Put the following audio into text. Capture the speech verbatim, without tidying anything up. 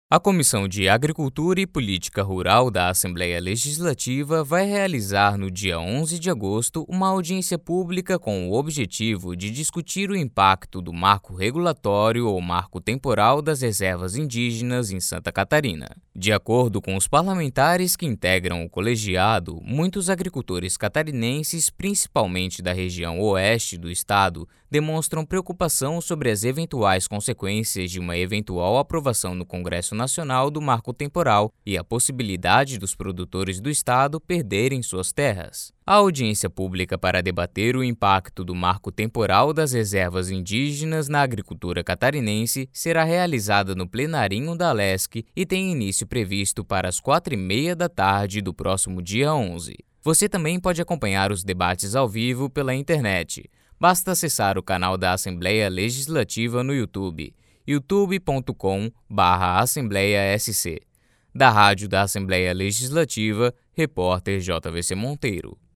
A Comissão de Agricultura e Política Rural da Assembleia Legislativa vai realizar no dia onze de agosto uma audiência pública com o objetivo de discutir o impacto do marco regulatório ou marco temporal das reservas indígenas em Santa Catarina. De acordo com os parlamentares que integram o colegiado, muitos agricultores catarinenses, principalmente da região oeste do estado, demonstram preocupação sobre as eventuais consequências de uma eventual aprovação no Congresso Nacional do marco temporal e a possibilidade dos produtores do estado perderem suas terras. A audiência pública para debater o impacto do marco temporal das reservas indígenas na agricultura catarinense será realizada no plenarinho da Alesc e tem início previsto para as quatro e meia da tarde do próximo dia onze. Você também pode acompanhar os debates ao vivo pela internet. Basta acessar o canal da Assembleia Legislativa no YouTube, youtube ponto com barra Assembleia S C. Da Rádio da Assembleia Legislativa, repórter J V C Monteiro.